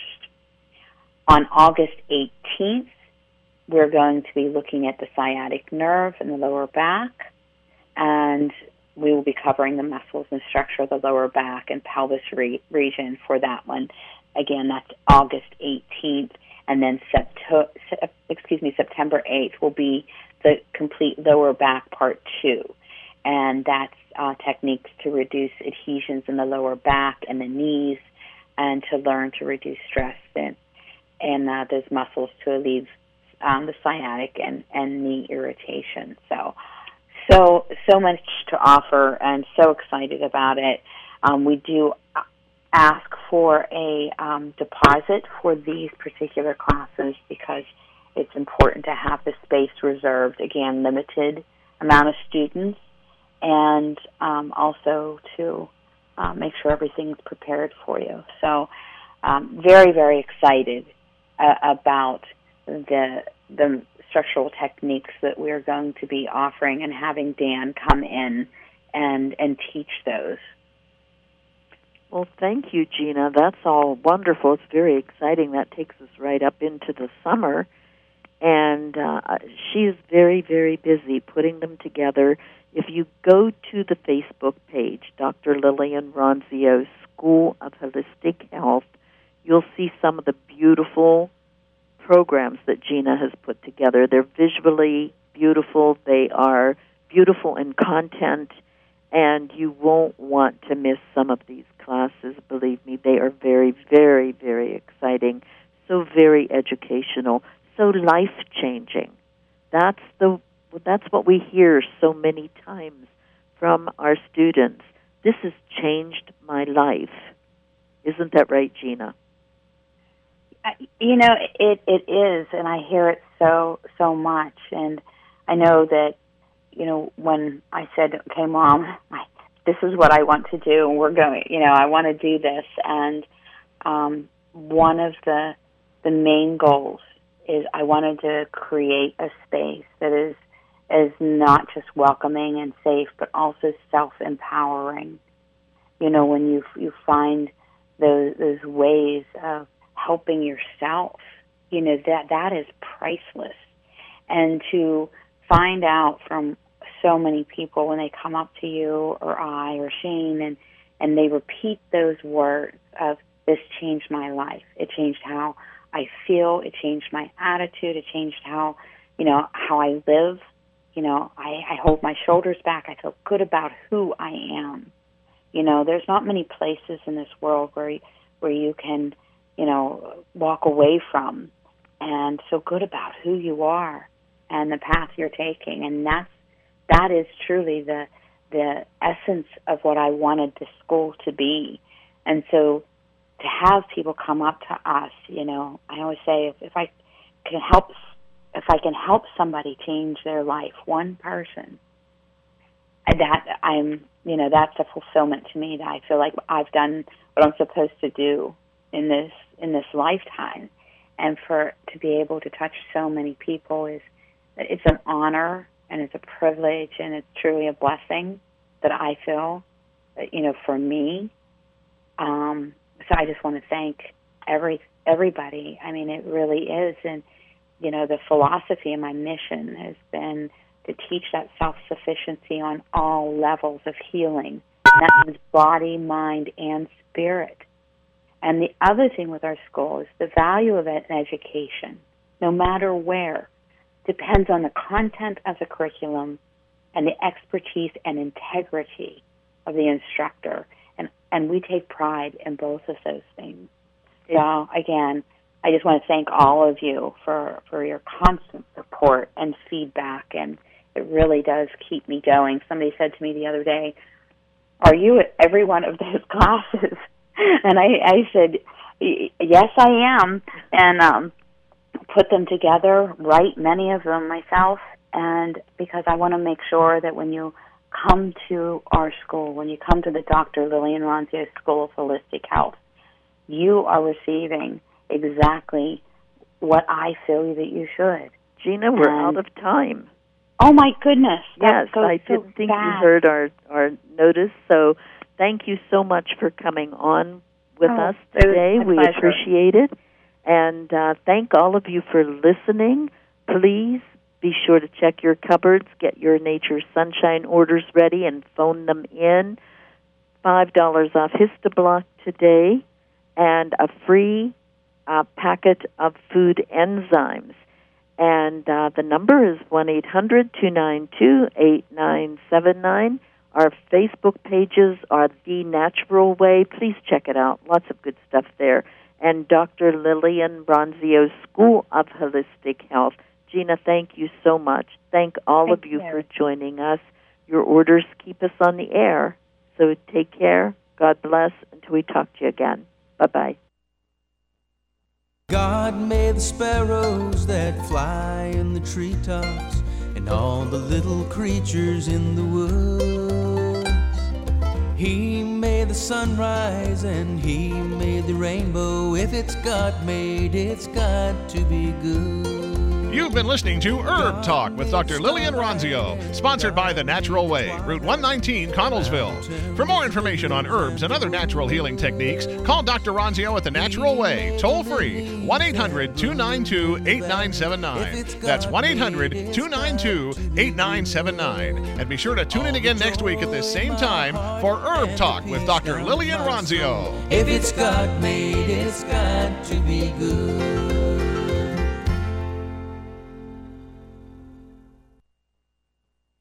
On August eighteenth, we're going to be looking at the sciatic nerve in the lower back, and we will be covering the muscles and structure of the lower back and pelvis re- region for that one. Again, that's August eighteenth, and then Septo- excuse me, September eighth will be the complete lower back part two, and that's uh, techniques to reduce adhesions in the lower back and the knees, and to learn to reduce stress in and uh, those muscles to relieve um, the sciatic and, and knee irritation. So, so, so much to offer, and so excited about it. Um, we do ask for a um, deposit for these particular classes because it's important to have the space reserved. Again, limited amount of students, and um, also to uh, make sure everything's prepared for you. So, um, very, very excited Uh, about the the structural techniques that we're going to be offering and having Dan come in and and teach those. Well, thank you, Gina. That's all wonderful. It's very exciting. That takes us right up into the summer. And uh, she's very, very busy putting them together. If you go to the Facebook page, Doctor Lillian Ronzio, School of Holistic Health, you'll see some of the beautiful programs that Gina has put together. They're visually beautiful. They are beautiful in content, and you won't want to miss some of these classes. Believe me, they are very, very, very exciting, so very educational, so life-changing. That's the that's what we hear so many times from our students. This has changed my life. Isn't that right, Gina? You know, it it is, and I hear it so so much. And I know that, you know, when I said, "Okay, Mom, I, this is what I want to do, and we're going," you know, I want to do this. And um, one of the the main goals is I wanted to create a space that is is not just welcoming and safe, but also self-empowering. You know, when you you find those those ways of helping yourself, you know, that that is priceless. And to find out from so many people when they come up to you or I or Shane and, and they repeat those words of, this changed my life. It changed how I feel. It changed my attitude. It changed how, you know, how I live. You know, I, I hold my shoulders back. I feel good about who I am. You know, there's not many places in this world where where you can, you know, walk away from, and feel good about who you are and the path you're taking. And that's, that is truly the the essence of what I wanted the school to be. And so to have people come up to us, you know, I always say if, if I can help, if I can help somebody change their life, one person, that I'm, you know, that's a fulfillment to me, that I feel like I've done what I'm supposed to do in this in this lifetime. And for to be able to touch so many people is, it's an honor and it's a privilege and it's truly a blessing that I feel, you know, for me. Um, so I just want to thank every everybody. I mean, it really is. And, you know, the philosophy and my mission has been to teach that self-sufficiency on all levels of healing. And that means body, mind, and spirit. And the other thing with our school is the value of an education, no matter where, depends on the content of the curriculum and the expertise and integrity of the instructor. And, and we take pride in both of those things. So, again, I just want to thank all of you for, for your constant support and feedback, and it really does keep me going. Somebody said to me the other day, "Are you at every one of those classes?" And I, I said, "Yes, I am," and um, put them together, write many of them myself, and because I want to make sure that when you come to our school, when you come to the Doctor Lillian Ronzio School of Holistic Health, you are receiving exactly what I feel that you should. Gina, we're And- out of time. Oh, my goodness. That Yes, goes I so didn't think fast. you heard our, our notice, so thank you so much for coming on with Oh, us it was today. my We pleasure. appreciate it. And uh, thank all of you for listening. Please be sure to check your cupboards, get your Nature Sunshine orders ready, and phone them in. five dollars off Histoblock today, and a free uh, packet of food enzymes. And uh, the number is one eight hundred two nine two eight nine seven nine. Our Facebook pages are The Natural Way. Please check it out. Lots of good stuff there. And Doctor Lillian Ronzio's School of Holistic Health. Gina, thank you so much. Thank all Thank of you you. for joining us. Your orders keep us on the air. So take care. God bless until we talk to you again. Bye-bye. God made the sparrows that fly in the treetops and all the little creatures in the woods. He made the sunrise and he made the rainbow. If it's God made, it's got to be good. You've been listening to Herb Talk with Doctor Lillian Ronzio, sponsored by The Natural Way, Route one nineteen, Connellsville. For more information on herbs and other natural healing techniques, call Doctor Ronzio at The Natural Way, toll free, one eight hundred two nine two eight nine seven nine. That's one eight hundred two nine two eight nine seven nine. And be sure to tune in again next week at this same time for Herb Talk with Doctor Lillian Ronzio. If it's God made, it's got to be good.